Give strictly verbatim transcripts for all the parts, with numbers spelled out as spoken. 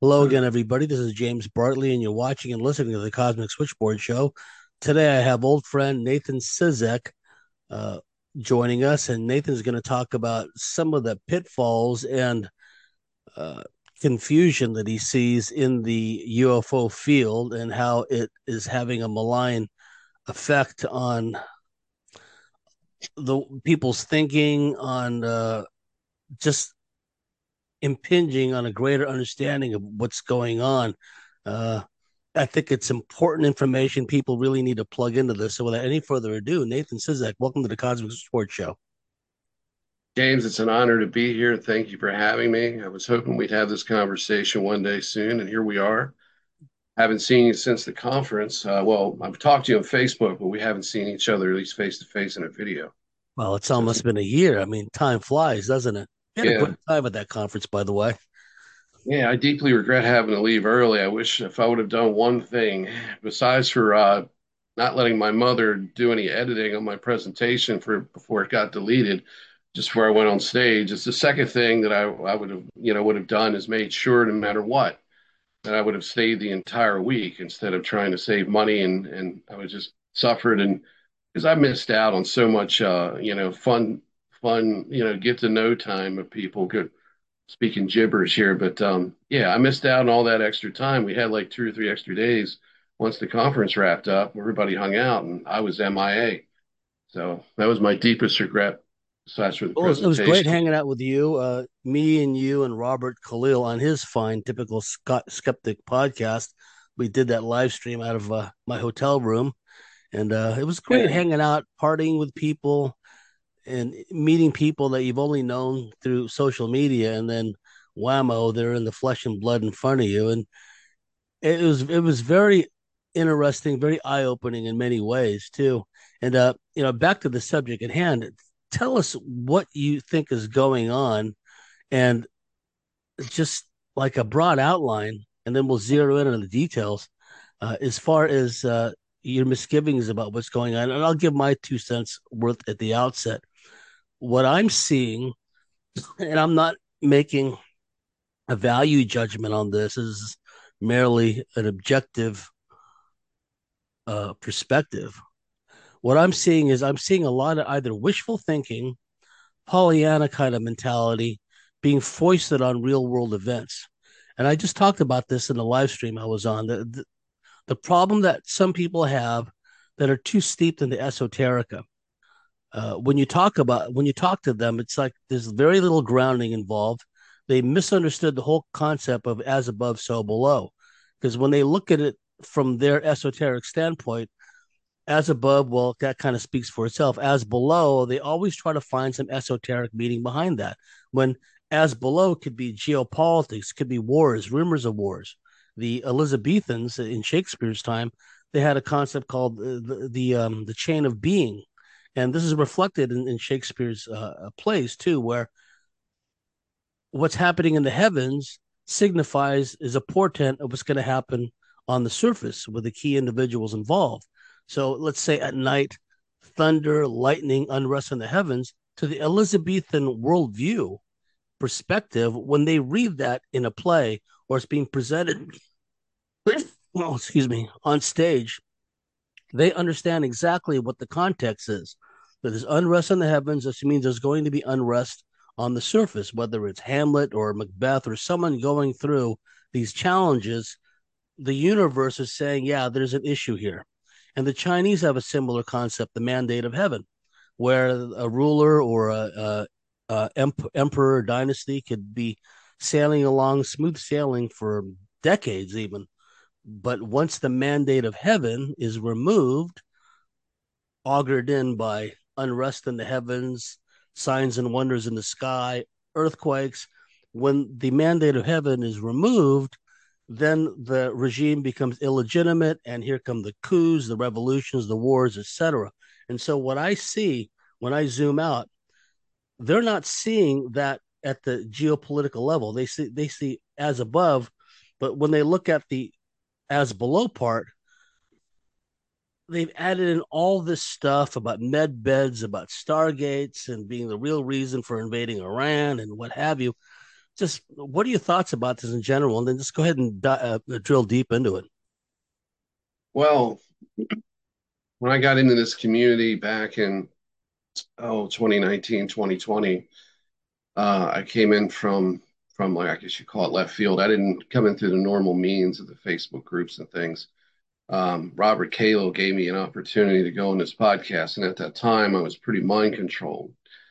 Hello again, everybody. This is James Bartley, and you're watching and listening to the Cosmic Switchboard Show. Today, I have old friend Nathan Sizek uh, joining us, and Nathan's going to talk about some of the pitfalls and uh, confusion that he sees in the U F O field and how it is having a malign effect on the people's thinking, on uh, just impinging on a greater understanding of what's going on. Uh, I think it's important information. People really need to plug into this. So, without any further ado, Nathan Sizek, welcome to the Cosmic Sports Show. James, it's an honor to be here. Thank you for having me. I was hoping we'd have this conversation one day soon, and here we are. Haven't seen you since the conference. Uh, well, I've talked to you on Facebook, but we haven't seen each other, at least face to face in a video. Well, it's So, it's, almost been a year. I mean, time flies, doesn't it? We had a yeah, great time at that conference, by the way. yeah, I deeply regret having to leave early. I wish if I would have done one thing, besides for uh, not letting my mother do any editing on my presentation for before it got deleted, just before I went on stage. It's the second thing that I, I would have, you know, would have done is made sure, no matter what, that I would have stayed the entire week instead of trying to save money and and I was just suffered and because I missed out on so much uh you know fun fun you know get to know time of people good speaking gibberish here but um yeah I missed out on all that extra time. We had like two or three extra days once the conference wrapped up. Everybody hung out and I was M I A, so that was my deepest regret besides for the Well, it was, it was great presentation. hanging out with you, uh, me and you and Robert Khalil on his fine Typical Scott Skeptic podcast. We did that live stream out of uh, my hotel room, and uh, it was great Yeah. hanging out, partying with people, and meeting people that you've only known through social media, and then whammo, they're in the flesh and blood in front of you. And it was it was very interesting, very eye opening in many ways too. And uh, you know, back to the subject at hand. Tell us what you think is going on, and just like a broad outline, and then we'll zero in on the details uh, as far as uh, your misgivings about what's going on. And I'll give my two cents worth at the outset. What I'm seeing, and I'm not making a value judgment on this, is merely an objective uh, perspective. What I'm seeing is I'm seeing a lot of either wishful thinking, Pollyanna kind of mentality being foisted on real world events. And I just talked about this in the live stream I was on. The, the, the problem that some people have that are too steeped in the esoterica. Uh, when you talk about when you talk to them, it's like there's very little grounding involved. They misunderstood the whole concept of as above, so below, because when they look at it from their esoteric standpoint, as above, well, that kind of speaks for itself. As below, they always try to find some esoteric meaning behind that. When as below could be geopolitics, could be wars, rumors of wars. The Elizabethans in Shakespeare's time, they had a concept called uh, the the, um, the chain of being, and this is reflected in, in Shakespeare's uh, plays too, where what's happening in the heavens signifies is a portent of what's going to happen on the surface with the key individuals involved. So let's say at night, thunder, lightning, unrest in the heavens, to the Elizabethan worldview perspective, when they read that in a play or it's being presented, oh, excuse me, on stage, they understand exactly what the context is. That there's unrest in the heavens. This means there's going to be unrest on the surface, whether it's Hamlet or Macbeth or someone going through these challenges. The universe is saying, yeah, there's an issue here. And the Chinese have a similar concept, the mandate of heaven, where a ruler or a, a, a emp- emperor dynasty could be sailing along, smooth sailing for decades, even. But once the mandate of heaven is removed, augured in by unrest in the heavens, signs and wonders in the sky, earthquakes, when the mandate of heaven is removed, then the regime becomes illegitimate, and here come the coups, the revolutions, the wars, et cetera. And so, what I see when I zoom out, they're not seeing that at the geopolitical level. They see they see as above, but when they look at the as below part, they've added in all this stuff about med beds, about stargates, and being the real reason for invading Iran and what have you. Just what are your thoughts about this in general? And then just go ahead and di- uh, drill deep into it. Well, when I got into this community back in oh twenty nineteen, twenty twenty, uh, I came in from from like I guess you call it left field. I didn't come in through the normal means of the Facebook groups and things. Um, Robert Calo gave me an opportunity to go on this podcast, and at that time I was pretty mind controlled,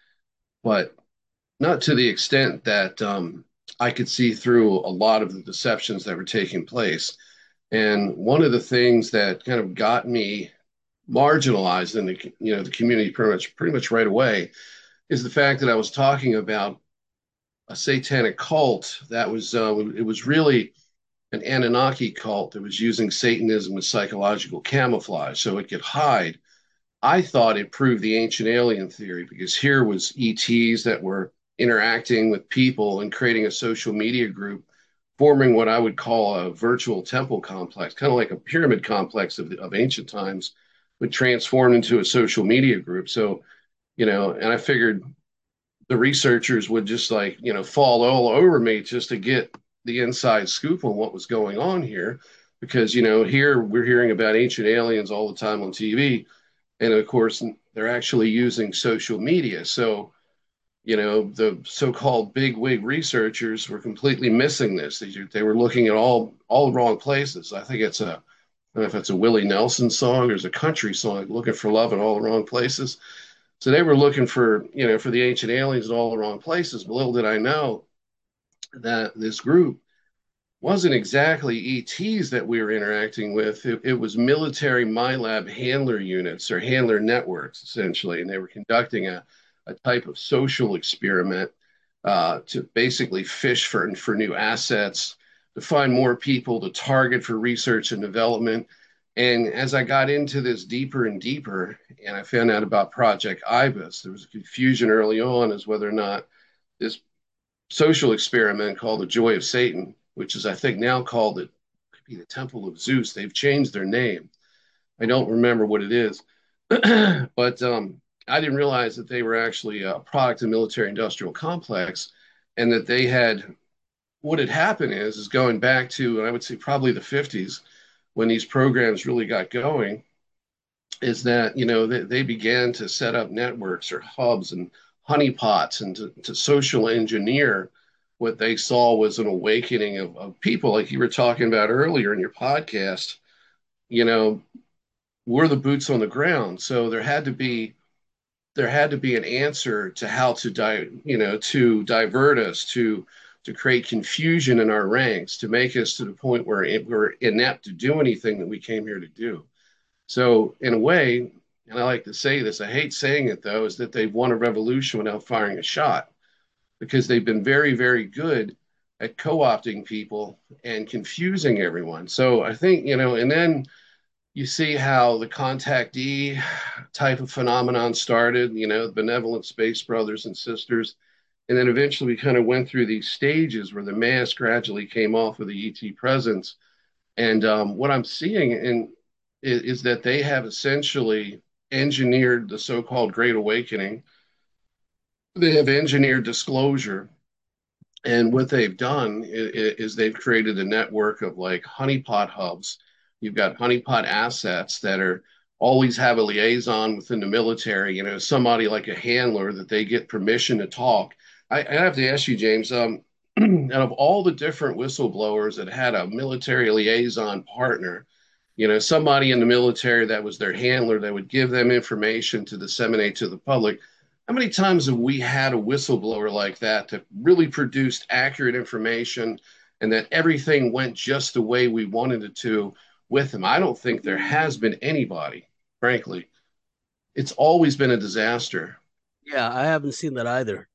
but not to the extent that um, I could see through a lot of the deceptions that were taking place. And one of the things that kind of got me marginalized in the you know the community pretty much pretty much right away is the fact that I was talking about a satanic cult that was uh, it was really an Anunnaki cult that was using Satanism as psychological camouflage so it could hide. I thought it proved the ancient alien theory because here was E Ts that were interacting with people and creating a social media group, forming what I would call a virtual temple complex, kind of like a pyramid complex of, of ancient times, but transformed into a social media group. So, you know, and I figured the researchers would just like, you know, fall all over me just to get the inside scoop on what was going on here. Because, you know, here we're hearing about ancient aliens all the time on T V. And of course, they're actually using social media. So, you know, the so-called big wig researchers were completely missing this. They, they were looking at all all the wrong places. I think it's a, I don't know if it's a Willie Nelson song or it's a country song, looking for love in all the wrong places. So they were looking for, you know, for the ancient aliens in all the wrong places. But little did I know that this group wasn't exactly E Ts that we were interacting with. It, it was military MILAB handler units or handler networks, essentially. And they were conducting a, a type of social experiment uh, to basically fish for, for new assets, to find more people to target for research and development. And as I got into this deeper and deeper, and I found out about Project IBIS, there was a confusion early on as whether or not this social experiment called the Joy of Satan, which is I think now called it could be the Temple of Zeus. They've changed their name. I don't remember what it is, but um, I didn't realize that they were actually a product of military industrial complex, and that they had what had happened is is going back to and I would say probably the fifties when these programs really got going is that you know they, they began to set up networks or hubs and honeypots and to, to social engineer what they saw was an awakening of, of people like you were talking about earlier in your podcast. You know, we're the boots on the ground, so there had to be there had to be an answer to how to di- you know to divert us to to create confusion in our ranks to make us to the point where it, we're inept to do anything that we came here to do. So, in a way, and I like to say this, I hate saying it though, is that they've won a revolution without firing a shot because they've been very, very good at co opting people and confusing everyone. So, I think, you know, and then you see how the contactee type of phenomenon started, you know, the benevolent space brothers and sisters. And then eventually we kind of went through these stages where the mask gradually came off of the E T presence. And um, what I'm seeing in, is, is that they have essentially engineered the so-called Great Awakening. They have engineered disclosure, and what they've done is, is they've created a network of like honeypot hubs. You've got honeypot assets that are always have a liaison within the military. You know, somebody like a handler that they get permission to talk. I, I have to ask you, James. Um, out of all the different whistleblowers that had a military liaison partner, you know, somebody in the military that was their handler that would give them information to disseminate to the public. How many times have we had a whistleblower like that that really produced accurate information and that everything went just the way we wanted it to with him? I don't think there has been anybody, frankly. It's always been a disaster. Yeah, I haven't seen that either.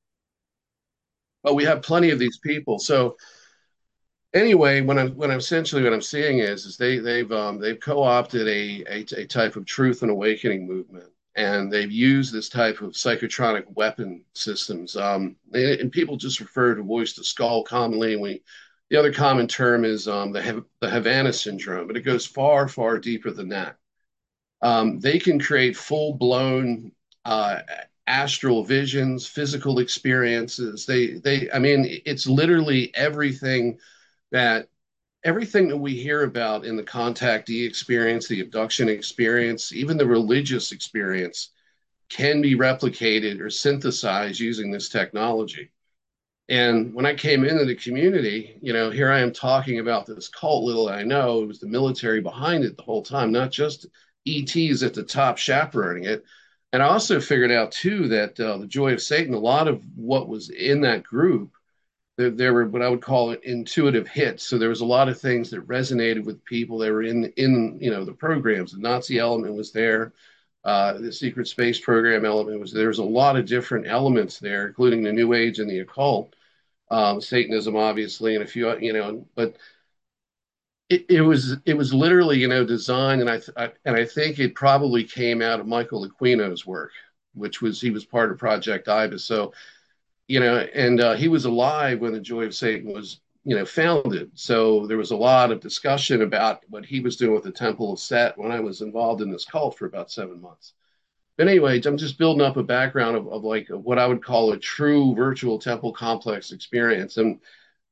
But we have plenty of these people. So anyway, when I'm when I'm essentially what I'm seeing is is they they've um, they've co-opted a, a a type of truth and awakening movement, and they've used this type of psychotronic weapon systems. Um, and, and people just refer to voice to skull commonly. And we the other common term is um, the the Havana syndrome, but it goes far far deeper than that. Um, they can create full blown uh, astral visions, physical experiences. They they I mean, it's literally everything that everything that we hear about in the contactee experience, the abduction experience, even the religious experience can be replicated or synthesized using this technology. And when I came into the community, you know, here I am talking about this cult. Little I know, it was the military behind it the whole time, not just E Ts at the top chaperoning it. And I also figured out too that uh, the Joy of Satan, a lot of what was in that group, there, there were what I would call it intuitive hits. So there was a lot of things that resonated with people. They were in in you know the programs. The Nazi element was there. Uh, the secret space program element was there. There's a lot of different elements there, including the New Age and the occult, um, Satanism, obviously, and a few, you know, but it, it was it was literally, you know, designed, and I, I and I think it probably came out of Michael Aquino's work, which was he was part of Project Ibis. So, you know, and uh, he was alive when the Joy of Satan was, you know, founded. So there was a lot of discussion about what he was doing with the Temple of Set when I was involved in this cult for about seven months. But anyway, I'm just building up a background of, of like what I would call a true virtual temple complex experience. And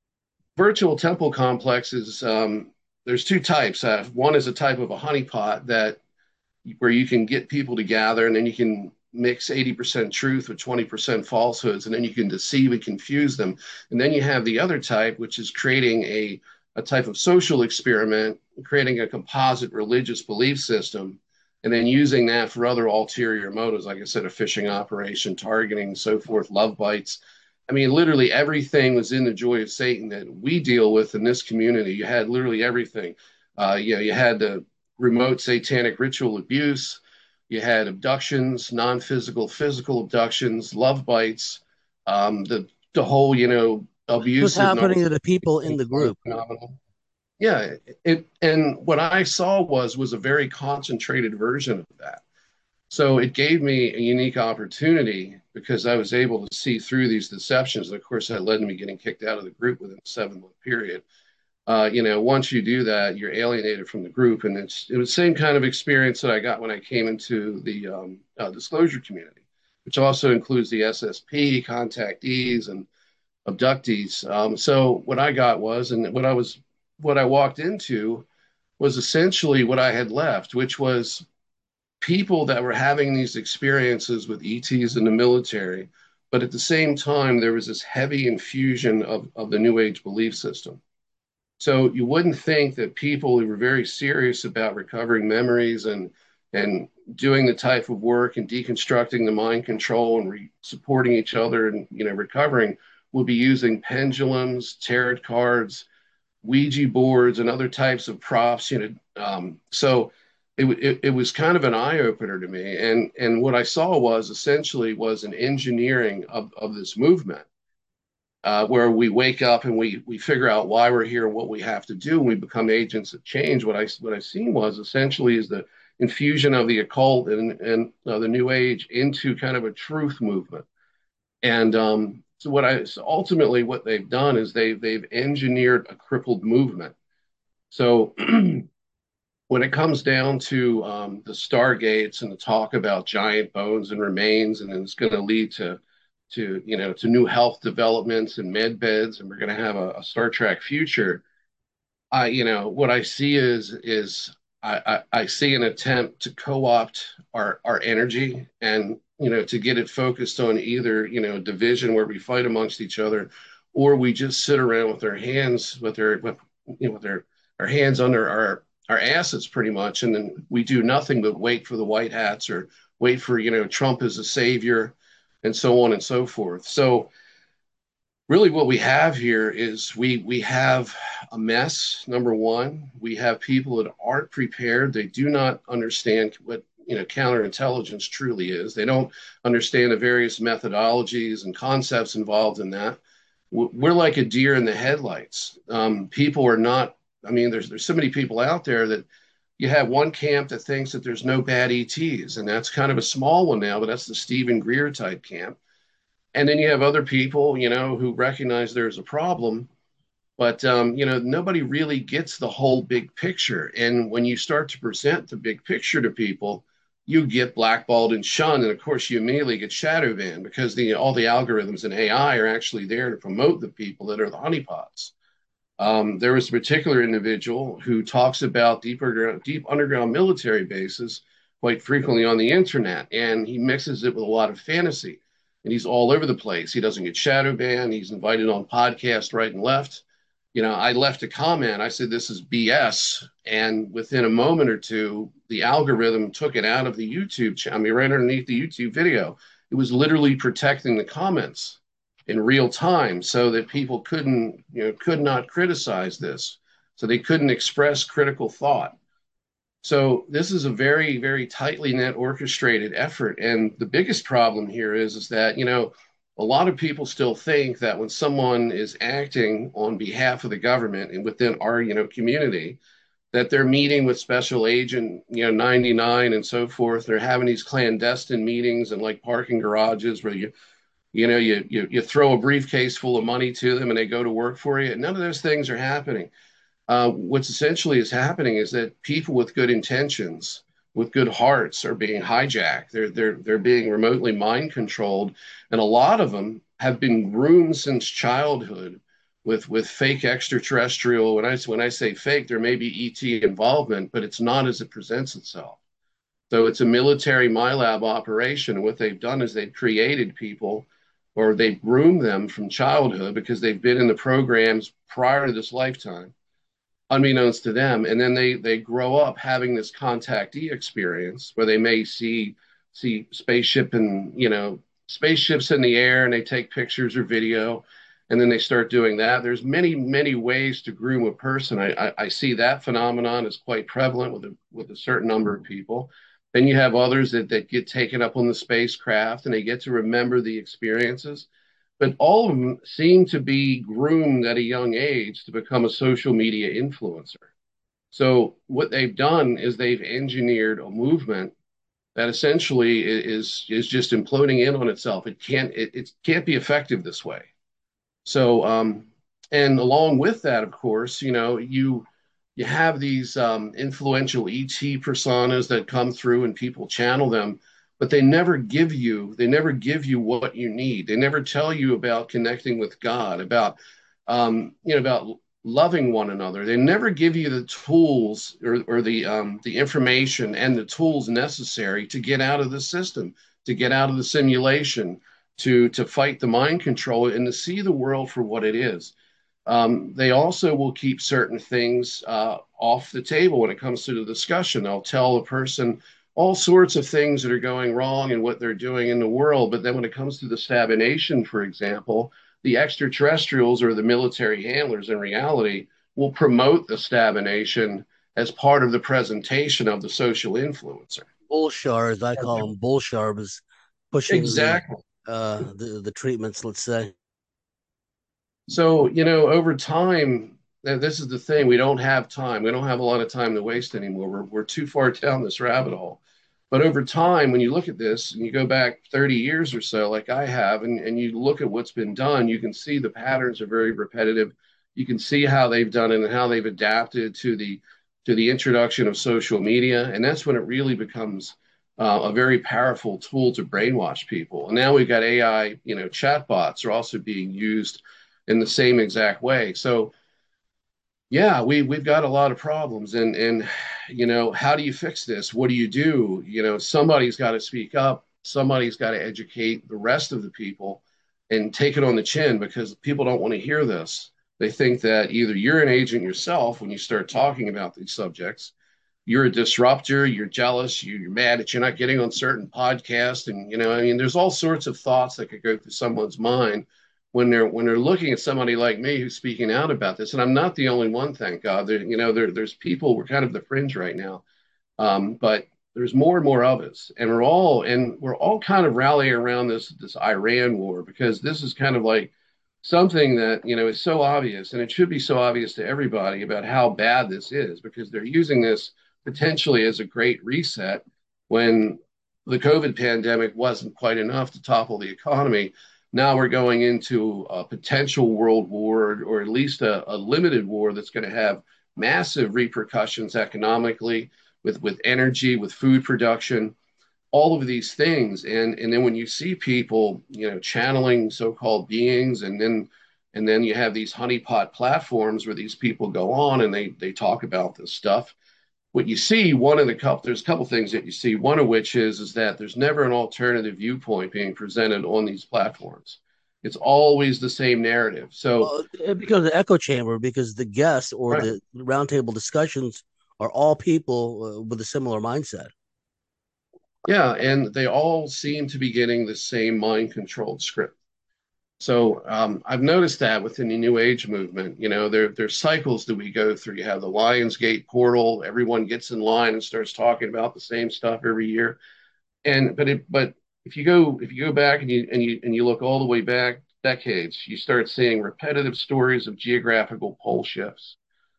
virtual temple complexes, um, there's two types. Uh, one is a type of a honeypot that where you can get people to gather, and then you can mix eighty percent truth with twenty percent falsehoods, and then you can deceive and confuse them. And then you have the other type, which is creating a, a type of social experiment, creating a composite religious belief system, and then using that for other ulterior motives, like I said, a phishing operation, targeting, so forth, love bites. I mean, literally everything was in the Joy of Satan that we deal with in this community. You had literally everything. Uh, you know, you had the remote satanic ritual abuse. You had abductions, non-physical, physical abductions, love bites, um, the the whole, you know, This was abusive happening to the narcissistic people in the group. phenomenon. Yeah, it and what I saw was was a very concentrated version of that. So it gave me a unique opportunity because I was able to see through these deceptions. And of course, that led to me getting kicked out of the group within a seven month period. Uh, you know, once you do that, you're alienated from the group, and it's it was the same kind of experience that I got when I came into the um, uh, disclosure community, which also includes the S S P, contactees, and abductees. Um, so what I got was, and what I was, what I walked into was essentially what I had left, which was people that were having these experiences with E Ts in the military, but at the same time, there was this heavy infusion of, of the New Age belief system. So you wouldn't think that people who were very serious about recovering memories and and doing the type of work and deconstructing the mind control and re- supporting each other and you know recovering would be using pendulums, tarot cards, Ouija boards, and other types of props. You know, um, so it, it it was kind of an eye opener to me. And and what I saw was essentially was an engineering of of this movement uh, where we wake up and we we figure out why we're here and what we have to do, and we become agents of change. What I what I seen was essentially is the infusion of the occult and and uh, the New Age into kind of a truth movement. And um, so what I so ultimately what they've done is they they've engineered a crippled movement. So when it comes down to um, the stargates and the talk about giant bones and remains, and it's going to lead to to you know to new health developments and med beds, and we're going to have a, a Star Trek future. I you know what I see is is I, I, I see an attempt to co-opt our our energy and you know to get it focused on either you know division where we fight amongst each other, or we just sit around with our hands with their with you know with their our hands under our our asses pretty much, and then we do nothing but wait for the white hats or wait for you know Trump as a savior, and so on and so forth. So really what we have here is we we have a mess. Number one, we have people that aren't prepared. They do not understand what you know counterintelligence truly is. They don't understand the various methodologies and concepts involved in that. We're like a deer in the headlights. Um, people are not. I mean, there's there's so many people out there that you have one camp that thinks that there's no bad E Ts, and that's kind of a small one now, but that's the Stephen Greer type camp. And then you have other people, you know, who recognize there's a problem, but um, you know, nobody really gets the whole big picture. And when you start to present the big picture to people, you get blackballed and shunned, and of course you immediately get shadow banned because the all the algorithms in A I are actually there to promote the people that are the honeypots. Um, there was a particular individual who talks about deeper, deep underground military bases quite frequently on the internet, and he mixes it with a lot of fantasy. And he's all over the place. He doesn't get shadow banned. He's invited on podcasts right and left. You know, I left a comment. I said, this is B S. And within a moment or two, the algorithm took it out of the YouTube channel. I mean, right underneath the YouTube video. It was literally protecting the comments in real time so that people couldn't, you know, could not criticize this. So they couldn't express critical thought. So this is a very, very tightly net orchestrated effort. And the biggest problem here is, is that, you know, a lot of people still think that when someone is acting on behalf of the government and within our, you know, community, that they're meeting with special agent, you know, ninety-nine and so forth. They're having these clandestine meetings in like parking garages where you you know, you, you you throw a briefcase full of money to them and they go to work for you. None of those things are happening. Uh, what's essentially is happening is that people with good intentions, with good hearts, are being hijacked. They're they're they're being remotely mind controlled, and a lot of them have been groomed since childhood with with fake extraterrestrial. When I when I say fake, there may be E T involvement, but it's not as it presents itself. So it's a military MILAB operation. And what they've done is they've created people or they've groomed them from childhood because they've been in the programs prior to this lifetime, unbeknownst to them. And then they they grow up having this contactee experience where they may see see spaceship and you know spaceships in the air and they take pictures or video and then they start doing that. There's many, many ways to groom a person. I, I, I see that phenomenon is quite prevalent with a, with a certain number of people. Then you have others that, that get taken up on the spacecraft and they get to remember the experiences. But all of them seem to be groomed at a young age to become a social media influencer. So what they've done is they've engineered a movement that essentially is is just imploding in on itself. It can't it, it can't be effective this way. So, um, and along with that, of course, you know, you you have these um, influential E T personas that come through and people channel them, but they never give you they never give you what you need. They never tell you about connecting with God, about um, you know, about loving one another. They never give you the tools or, or the um, the information and the tools necessary to get out of the system, to get out of the simulation, to to fight the mind control and to see the world for what it is. Um, they also will keep certain things uh, off the table when it comes to the discussion. They'll tell a person all sorts of things that are going wrong and what they're doing in the world. But then when it comes to the Stabination, for example, the extraterrestrials or the military handlers in reality will promote the Stabination as part of the presentation of the social influencer. Bullshar, as I call them, bullshar is pushing the Exactly. uh the the treatments, let's say. So, you know, over time, this is the thing. We don't have time. We don't have a lot of time to waste anymore. We're, we're too far down this rabbit hole. But over time, when you look at this and you go back thirty years or so, like I have, and, and you look at what's been done, you can see the patterns are very repetitive. You can see how they've done it and how they've adapted to the to the introduction of social media. And that's when it really becomes uh, a very powerful tool to brainwash people. And now we've got A I, you know, chatbots are also being used in the same exact way. So yeah, we we've got a lot of problems, and and you know, how do you fix this? What do you do? You know, somebody's got to speak up. Somebody's got to educate the rest of the people and take it on the chin because people don't want to hear this. They think that either you're an agent yourself when you start talking about these subjects, you're a disruptor, you're jealous, you're mad that you're not getting on certain podcasts, and you know, I mean, there's all sorts of thoughts that could go through someone's mind when they're when they're looking at somebody like me who's speaking out about this. And I'm not the only one, thank God. There, you know, there, there's people. We're kind of the fringe right now, um, but there's more and more of us, and we're all and we're all kind of rallying around this this Iran war because this is kind of like something that you know is so obvious, and it should be so obvious to everybody about how bad this is because they're using this potentially as a great reset when the COVID pandemic wasn't quite enough to topple the economy. Now we're going into a potential world war or at least a, a limited war that's going to have massive repercussions economically with, with energy, with food production. all of these things. And and then when you see people, you know, channeling so-called beings, and then and then you have these honeypot platforms where these people go on and they they talk about this stuff. What you see, one of the couple, there's a couple things that you see. One of which is is that there's never an alternative viewpoint being presented on these platforms. It's always the same narrative. So, Well, it becomes an echo chamber because the guests or right, the roundtable discussions are all people uh, with a similar mindset. yeah, and they all seem to be getting the same mind-controlled script. So um, I've noticed that within the New Age movement, you know, there there's cycles that we go through. You have the Lionsgate portal. Everyone gets in line and starts talking about the same stuff every year. And but it but if you go if you go back and you and you and you look all the way back decades, you start seeing repetitive stories of geographical pole shifts,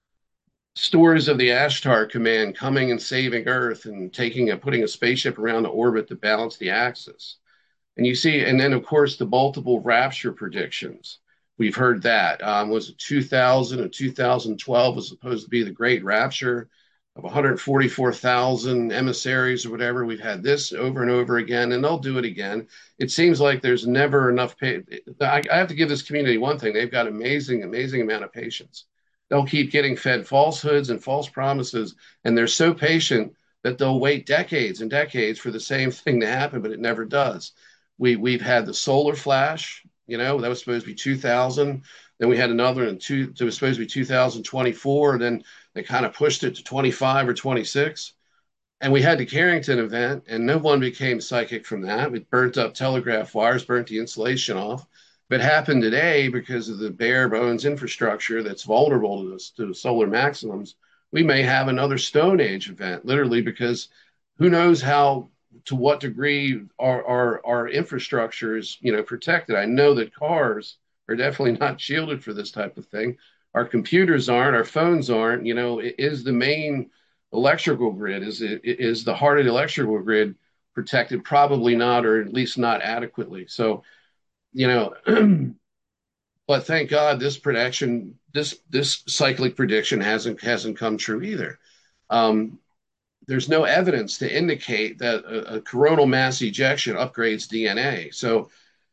stories of the Ashtar Command coming and saving Earth and taking a putting a spaceship around the orbit to balance the axis. And you see, and then of course the multiple rapture predictions. We've heard that. Um, was it two thousand and two thousand twelve was supposed to be the great rapture of one hundred forty-four thousand emissaries or whatever. We've had this over and over again, and they'll do it again. It seems like there's never enough. Pa- I, I have to give this community one thing: they've got amazing, amazing amount of patience. They'll keep getting fed falsehoods and false promises, and they're so patient that they'll wait decades and decades for the same thing to happen, but it never does. We we've had the solar flash, you know, that was supposed to be two thousand. Then we had another in two, it was supposed to be two thousand twenty-four. Then they kind of pushed it to twenty-five or twenty-six. And we had the Carrington event, and no one became psychic from that. It burnt up telegraph wires, burnt the insulation off. If it happened today because of the bare bones infrastructure that's vulnerable to this, to the solar maximums, we may have another Stone Age event, literally, because who knows how to what degree our, our our infrastructure is, you know, protected. I know that cars are definitely not shielded for this type of thing. Our computers aren't, our phones aren't. You know, is the main electrical grid, is it is the heart of the electrical grid protected? Probably not, or at least not adequately. So, you know, but thank God this prediction, this this cyclic prediction hasn't hasn't come true either. Um, there's no evidence to indicate that a, a coronal mass ejection upgrades D N A. So,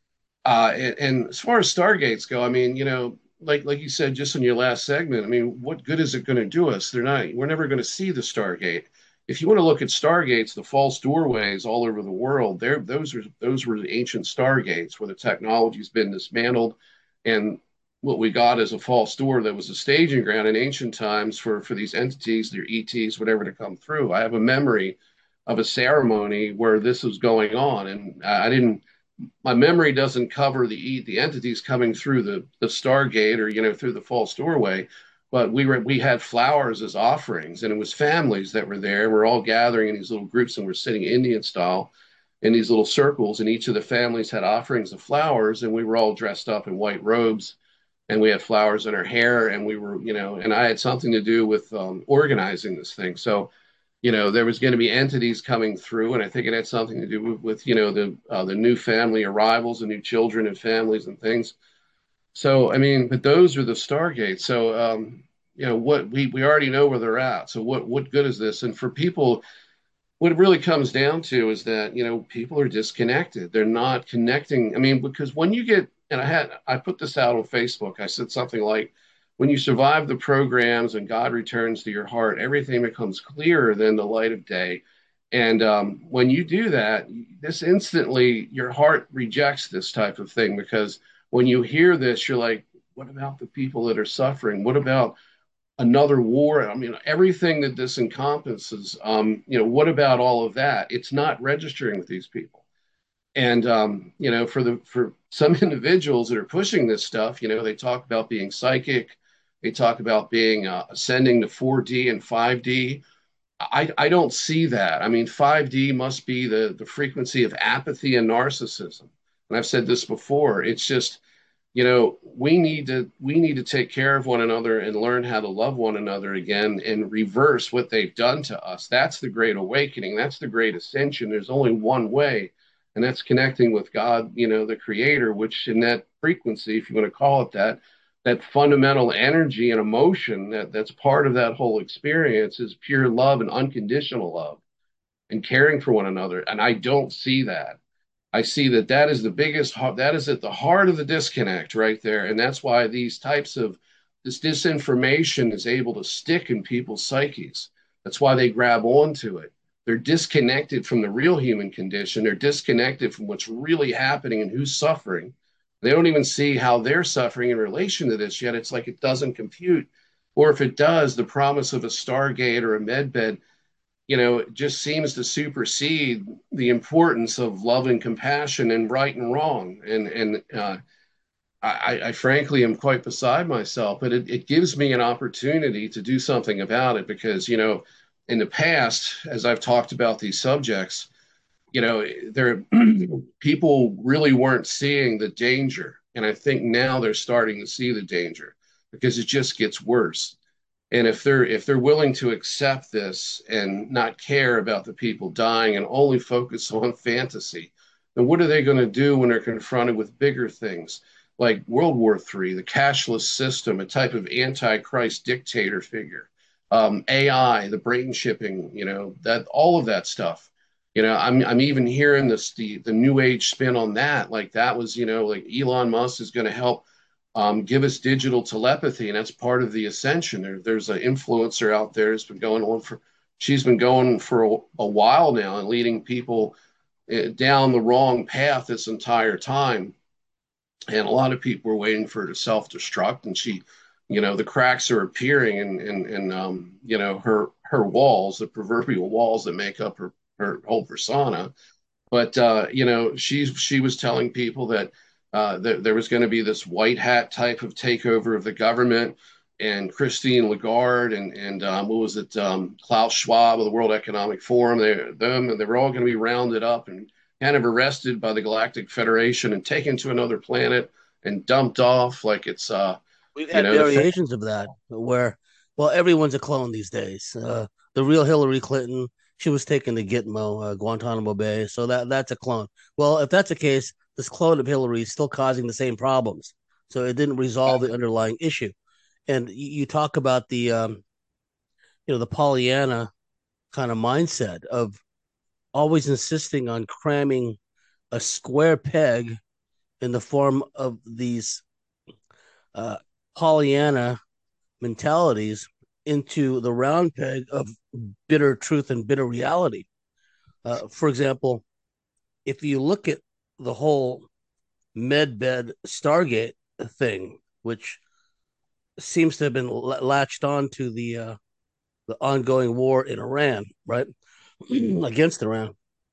uh, and, and as far as stargates go, I mean, you know, like like you said just in your last segment, I mean, what good is it going to do us? They're not. We're never going to see the Stargate. If you want to look at stargates, the false doorways all over the world, there those are those were the ancient stargates where the technology's been dismantled, and what we got is a false door that was a staging ground in ancient times for for these entities, their E Ts, whatever, to come through. I have a memory of a ceremony where this was going on, and I didn't my memory doesn't cover the the entities coming through the the Stargate, or you know, through the false doorway, but we were we had flowers as offerings, and it was families that were there. We're all gathering in these little groups, and we're sitting Indian style in these little circles, and each of the families had offerings of flowers, and we were all dressed up in white robes, and we had flowers in our hair, and we were, you know, and I had something to do with um, organizing this thing. So, you know, there was going to be entities coming through, and I think it had something to do with, with you know, the uh, the new family arrivals, and new children and families and things. So I mean, but those are the stargates. So um, you know, what we we already know where they're at. So what what good is this? And for people, what it really comes down to is that, you know, people are disconnected. They're not connecting. I mean, because when you get, and I had, I put this out on Facebook, I said something like, when you survive the programs and God returns to your heart, everything becomes clearer than the light of day. And um, when you do that, this instantly, your heart rejects this type of thing, because when you hear this, you're like, what about the people that are suffering? What about another war? I mean, everything that this encompasses. Um, you know, what about all of that? It's not registering with these people. And um, you know, for the for some individuals that are pushing this stuff, you know, they talk about being psychic, they talk about being uh, ascending to four D and five D. I, I don't see that. I mean, five D must be the the frequency of apathy and narcissism. And I've said this before. It's just, you know, we need to we need to take care of one another and learn how to love one another again, and reverse what they've done to us. That's the great awakening. That's the great ascension. There's only one way, and that's connecting with God, you know, the creator, which in that frequency, if you want to call it that, that fundamental energy and emotion that that's part of that whole experience is pure love and unconditional love. and caring for one another. And I don't see that. I see that that is the biggest, that is at the heart of the disconnect right there. And that's why these types of this disinformation is able to stick in people's psyches. That's why they grab onto it. They're disconnected from the real human condition. They're disconnected from what's really happening and who's suffering. They don't even see how they're suffering in relation to this yet. It's like it doesn't compute. Or if it does, the promise of a Stargate or a medbed, you know, it just seems to supersede the importance of love and compassion and right and wrong. And and uh, I, I frankly am quite beside myself, but it, it gives me an opportunity to do something about it because, you know, in the past, as I've talked about these subjects, you know, there people really weren't seeing the danger. And I think now they're starting to see the danger because it just gets worse. And if they're if they're willing to accept this and not care about the people dying and only focus on fantasy, then what are they going to do when they're confronted with bigger things like World War Three, the cashless system, a type of antichrist dictator figure, um, A I, the brain shipping, you know, that all of that stuff. You know, I'm I'm even hearing this the the new age spin on that. Like that was, you know, like Elon Musk is going to help um, give us digital telepathy, and that's part of the ascension. There, there's an influencer out there that's been going on for, she's been going for a, a while now and leading people uh, down the wrong path this entire time. And a lot of people were waiting for her to self-destruct, and she, you know, the cracks are appearing in, in, in um, you know, her her walls, the proverbial walls that make up her her whole persona. But uh, you know, she she was telling people that uh, th- there was going to be this white hat type of takeover of the government, and Christine Lagarde and and um, what was it, um, Klaus Schwab of the World Economic Forum. They them and they were all going to be rounded up and kind of arrested by the Galactic Federation and taken to another planet and dumped off like it's uh We've you had know the variations of that where, well, everyone's a clone these days. Uh, the real Hillary Clinton, she was taken to Gitmo, uh, Guantanamo Bay, so that that's a clone. Well, if that's the case, this clone of Hillary is still causing the same problems, so it didn't resolve the underlying issue. And you, you talk about the um, you know, the Pollyanna kind of mindset of always insisting on cramming a square peg in the form of these uh, Pollyanna mentalities into the round peg of bitter truth and bitter reality. Uh, for example, if you look at the whole medbed Stargate thing, which seems to have been l- latched on to the uh, the ongoing war in Iran, right, against Iran.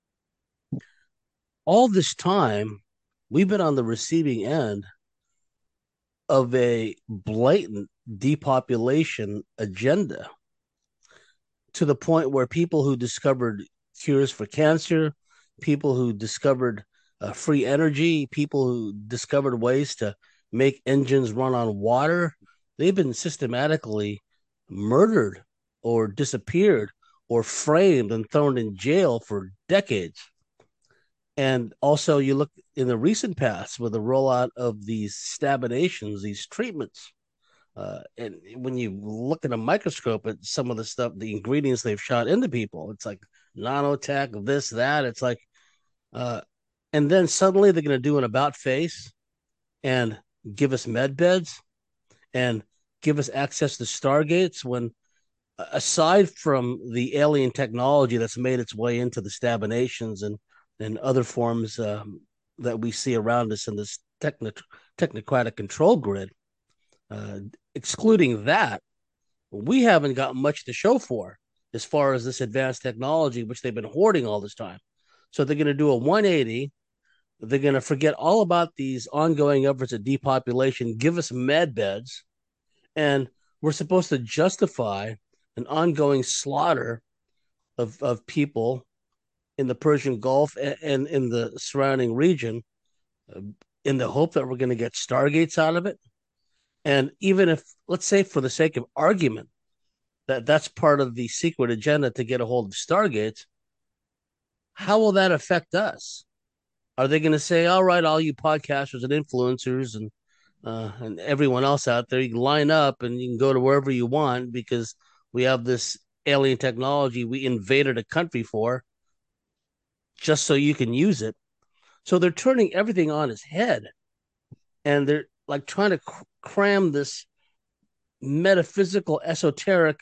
All this time, we've been on the receiving end of a blatant depopulation agenda to the point where people who discovered cures for cancer, people who discovered uh, free energy, people who discovered ways to make engines run on water, they've been systematically murdered or disappeared or framed and thrown in jail for decades. And also, you look in the recent past with the rollout of these stabinations, these treatments, uh, and when you look at a microscope at some of the stuff, the ingredients they've shot into people, it's like nanotech, this, that. It's like, uh, and then suddenly they're going to do an about face and give us med beds and give us access to stargates when, aside from the alien technology that's made its way into the stabinations and and other forms um, that we see around us in this techno- technocratic control grid, uh, excluding that, we haven't got much to show for as far as this advanced technology, which they've been hoarding all this time. So they're going to do a one eighty. They're going to forget all about these ongoing efforts at depopulation, give us med beds, and we're supposed to justify an ongoing slaughter of, of people in the Persian Gulf and, and in the surrounding region uh, in the hope that we're going to get stargates out of it. And even if, let's say, for the sake of argument, that that's part of the secret agenda to get a hold of stargates, how will that affect us? Are they going to say, all right, all you podcasters and influencers and uh, and everyone else out there, you can line up and you can go to wherever you want because we have this alien technology we invaded a country for. just so you can use it. So they're turning everything on its head, and they're like trying to cr- cram this metaphysical, esoteric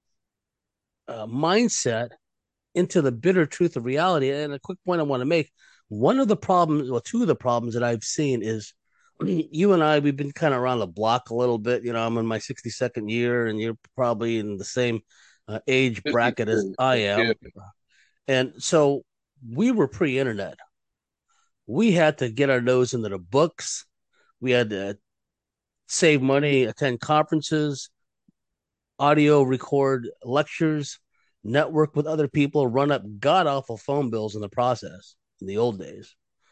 uh, mindset into the bitter truth of reality. And a quick point I want to make: one of the problems, well, two of the problems that I've seen is you and I, we've been kind of around the block a little bit. You know, I'm in my sixty-second year, and you're probably in the same uh, age bracket as fifty-two. I Yeah. am. And so we were pre internet. We had to get our nose into the books. We had to save money, attend conferences, audio record lectures, network with other people, run up god awful phone bills in the process in the old days,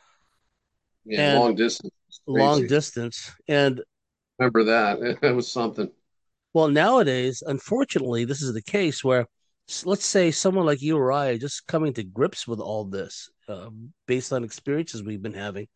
Yeah, and long distance is long crazy. distance. And Remember that? That was something. well, nowadays, unfortunately, this is the case where let's say someone like you or I are just coming to grips with all this uh, based on experiences we've been having.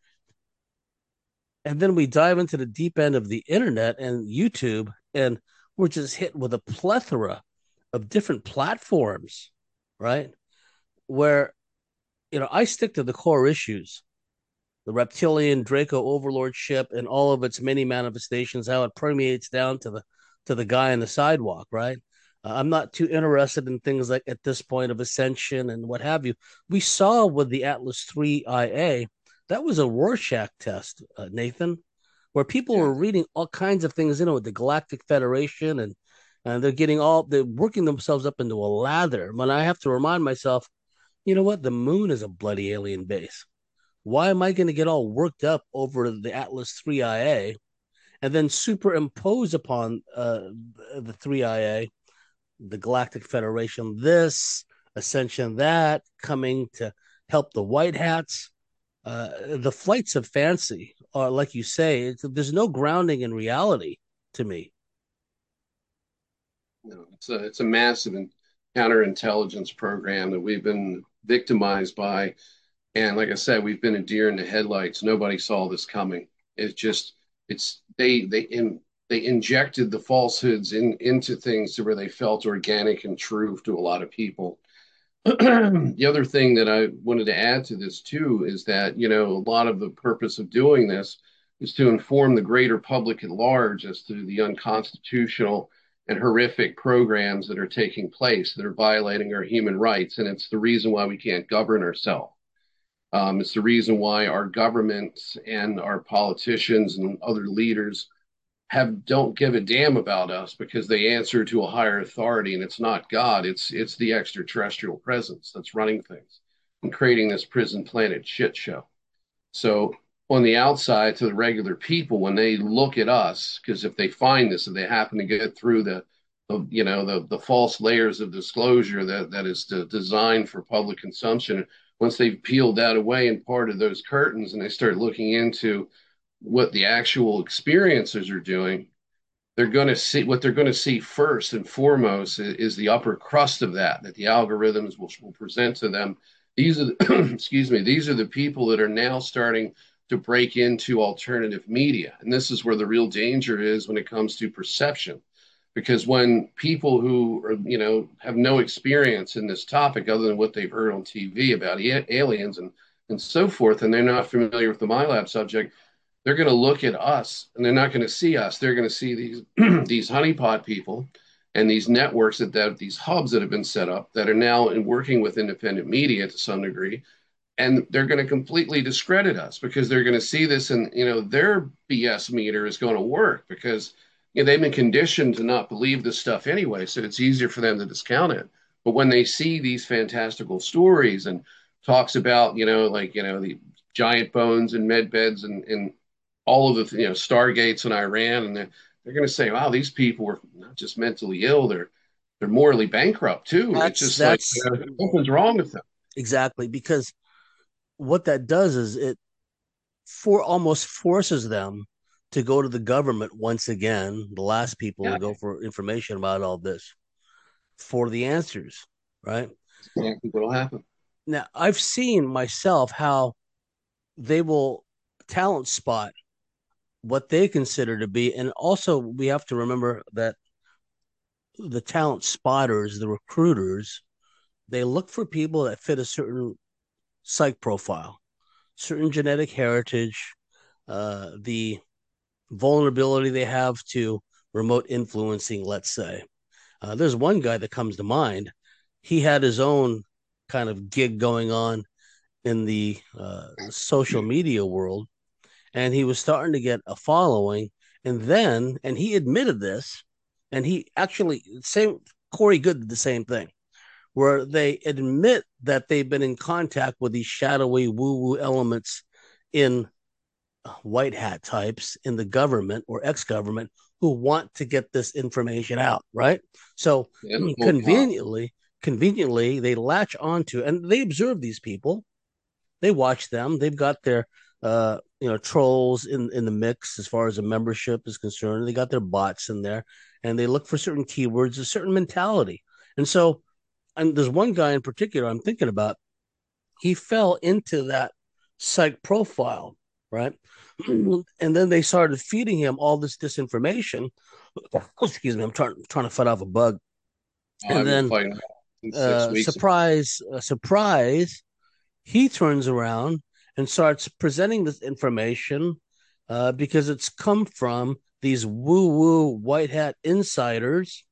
And then we dive into the deep end of the internet and YouTube, and we're just hit with a plethora of different platforms, right? Where, you know, I stick to the core issues: the reptilian Draco overlordship and all of its many manifestations, how it permeates down to the to the guy on the sidewalk, right? Uh, I'm not too interested in things like at this point of ascension and what have you. We saw with the Atlas three I A that was a Rorschach test, uh, Nathan, where people Yeah. were reading all kinds of things, you know, with the Galactic Federation, and and they're getting all they're working themselves up into a lather. When I have to remind myself, you know what, the moon is a bloody alien base. Why am I going to get all worked up over the Atlas three I A and then superimpose upon uh, the three I A, the Galactic Federation, this, Ascension, that, coming to help the White Hats? Uh, the flights of fancy are, like you say, it's, there's no grounding in reality to me. No, it's a it's a massive and counterintelligence program that we've been victimized by. And like I said, we've been a deer in the headlights. Nobody saw this coming. It's just it's they they in, they injected the falsehoods in into things to where they felt organic and true to a lot of people. The other thing that I wanted to add to this too is that, you know, a lot of the purpose of doing this is to inform the greater public at large as to the unconstitutional and horrific programs that are taking place that are violating our human rights. And it's the reason why we can't govern ourselves. Um, it's the reason why our governments and our politicians and other leaders have don't give a damn about us because they answer to a higher authority, and it's not God, it's it's the extraterrestrial presence that's running things and creating this prison planet shit show. So on the outside, to the regular people, when they look at us, because if they find this, if they happen to get through the, the you know the the false layers of disclosure that that is to, designed for public consumption, once they've peeled that away and parted those curtains, and they start looking into what the actual experiencers are doing, they're going to see what they're going to see first and foremost is, is the upper crust of that that the algorithms will, will present to them. These are the, excuse me, these are the people that are now starting to break into alternative media, and this is where the real danger is when it comes to perception, because when people who are, you know, have no experience in this topic other than what they've heard on T V about aliens and and so forth, and they're not familiar with the MyLab subject, they're going to look at us and they're not going to see us. They're going to see these these honeypot people and these networks that, that these hubs that have been set up that are now in working with independent media to some degree, and they're going to completely discredit us because they're going to see this and, you know, their B S meter is going to work because, you know, they've been conditioned to not believe this stuff anyway, so it's easier for them to discount it. But when they see these fantastical stories and talks about, you know, like, you know, the giant bones and med beds and, and all of the, you know, stargates in Iran, and they're, they're going to say, wow, these people were not just mentally ill, they're they're morally bankrupt too. It's That's just like, that's you know, something's wrong with them. exactly because what that does is it for almost forces them to go to the government once again, the last people Yeah, to go for information about all this for the answers, right? exactly what'll happen. Now, I've seen myself how they will talent spot what they consider to be, and also we have to remember that the talent spotters, the recruiters, they look for people that fit a certain psych profile, certain genetic heritage, uh, the vulnerability they have to remote influencing, let's say. Uh, there's one guy that comes to mind. He had his own kind of gig going on in the uh, social media world, and he was starting to get a following. And then, and he admitted this, and he actually, same, Corey Good did the same thing, where they admit that they've been in contact with these shadowy woo woo elements in white hat types in the government or ex government who want to get this information out, right? So That's full con. conveniently, conveniently, they latch onto and they observe these people. They watch them. They've got their uh, you know, trolls in in the mix as far as the membership is concerned. They got their bots in there, and they look for certain keywords, a certain mentality. And so, and there's one guy in particular I'm thinking about. He fell into that psych profile, right? And then they started feeding him all this disinformation. Excuse me, I'm trying trying to fight off a bug. And I've been then, fighting in six uh, weeks. surprise, uh, surprise, he turns around and starts presenting this information uh, because it's come from these woo woo white hat insiders.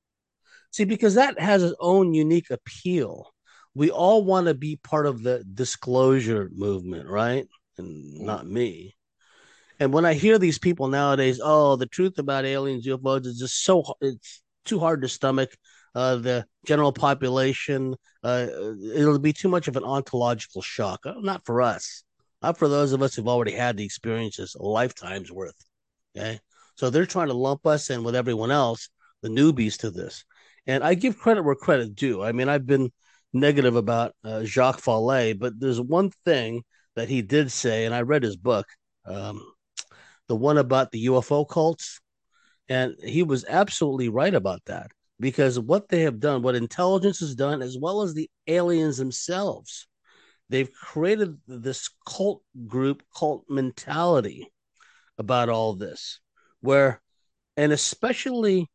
See, because that has its own unique appeal. We all want to be part of the disclosure movement, right? And not me. And when I hear these people nowadays, oh, the truth about aliens, U F Os is just so it's too hard to stomach. Uh, the general population, uh, it'll be too much of an ontological shock. Uh, Not for us, not for those of us who've already had the experiences, a lifetime's worth. Okay, so they're trying to lump us in with everyone else, the newbies to this. And I give credit where credit due. I mean, I've been negative about uh, Jacques Vallée, but there's one thing that he did say, and I read his book. Um, the one about the U F O cults. And he was absolutely right about that because what they have done, what intelligence has done, as well as the aliens themselves, they've created this cult group, cult mentality about all this, where, and especially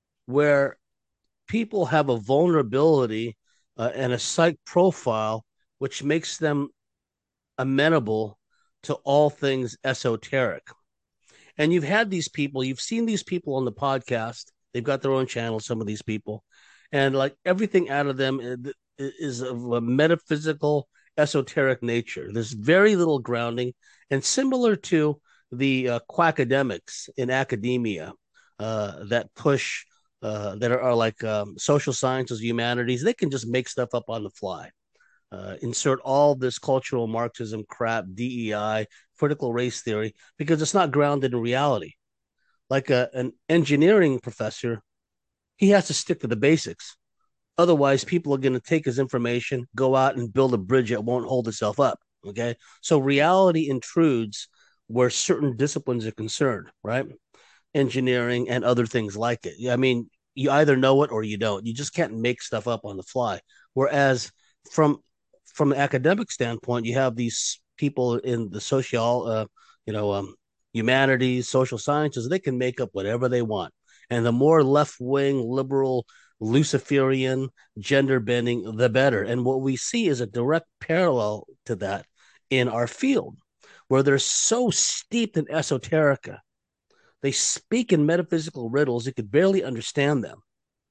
where people have a vulnerability uh, and a psych profile, which makes them amenable to all things esoteric. And you've had these people, you've seen these people on the podcast. They've got their own channel, some of these people. And like everything out of them is of a metaphysical, esoteric nature. There's very little grounding. And similar to the uh, quackademics in academia uh, that push, uh, that are, are like um, social sciences, humanities, they can just make stuff up on the fly. Uh, insert all this cultural Marxism crap, D E I, critical race theory, because it's not grounded in reality. Like a, an engineering professor, he has to stick to the basics. Otherwise, people are going to take his information, go out and build a bridge that won't hold itself up. Okay. So reality intrudes where certain disciplines are concerned, right? Engineering and other things like it. I mean, you either know it or you don't. You just can't make stuff up on the fly. Whereas from from an academic standpoint, you have these people in the social, uh, you know, um, humanities, social sciences. They can make up whatever they want, and the more left wing, liberal, Luciferian, gender bending, the better. And what we see is a direct parallel to that in our field, where they're so steeped in esoterica. They speak in metaphysical riddles. You could barely understand them.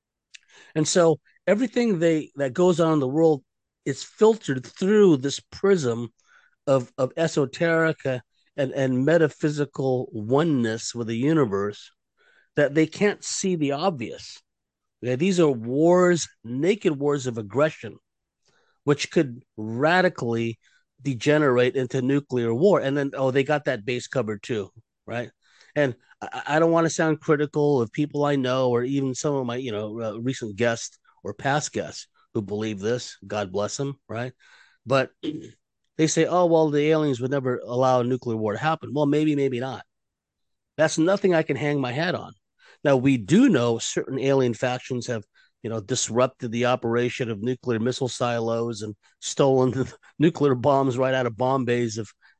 And so everything they that goes on in the world is filtered through this prism of, of esoterica and, and metaphysical oneness with the universe that they can't see the obvious. Okay, these are wars, naked wars of aggression, which could radically degenerate into nuclear war. And then, oh, they got that base covered too, right? And I, I don't want to sound critical of people I know or even some of my, you know, uh, recent guests or past guests who believe this. God bless them, right? But they say, oh, well, the aliens would never allow a nuclear war to happen. Well, maybe, maybe not. That's nothing I can hang my hat on. Now, we do know certain alien factions have, you know, disrupted the operation of nuclear missile silos and stolen the nuclear bombs right out of bomb bays of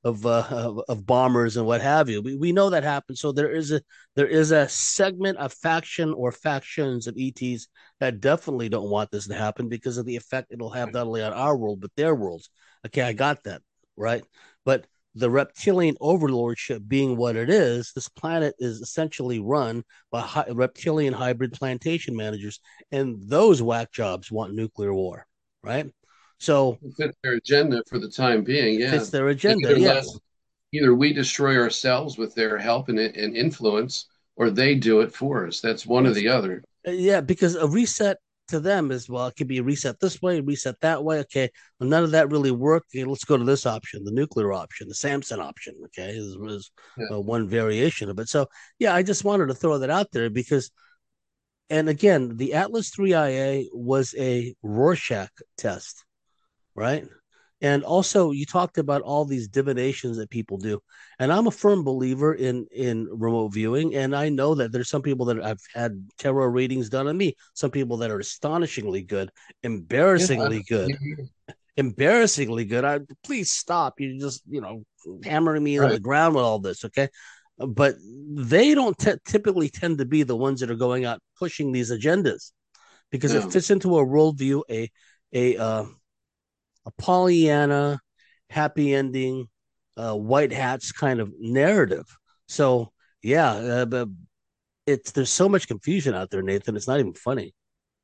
of, uh, of of bombers and what have you. We we know that happens. So there is a there is a segment, a faction or factions of E Ts that definitely don't want this to happen because of the effect it'll have not only on our world but their worlds. Okay, I got that right, but the reptilian overlordship being what it is, this planet is essentially run by hi- reptilian hybrid plantation managers, and those whack jobs want nuclear war, right? So It fits their agenda for the time being. it Yeah, fits their they agenda. either let Yes. either we destroy ourselves with their help and, and influence, or they do it for us. That's one or Yes. the other. Uh, Yeah, because a reset to them is, well, it could be a reset this way, reset that way. Okay, well, none of that really worked. Okay, let's go to this option, the nuclear option, the Samson option. Okay, is, is Yeah. uh, one variation of it. So yeah, I just wanted to throw that out there because, and again, the Atlas three I A was a Rorschach test, right? And also, you talked about all these divinations that people do, and I'm a firm believer in in remote viewing. And I know that there's some people that I've had tarot readings done on me. Some people that are astonishingly good, Yeah. I embarrassingly good, believe you. embarrassingly good. I please stop. You just you know hammering me into Right. the ground with all this, okay? But they don't t- typically tend to be the ones that are going out pushing these agendas because it No. fits into a worldview, a a uh, a Pollyanna, happy ending, uh, white hats kind of narrative. So yeah, uh, but it's there's so much confusion out there, Nathan. It's not even funny.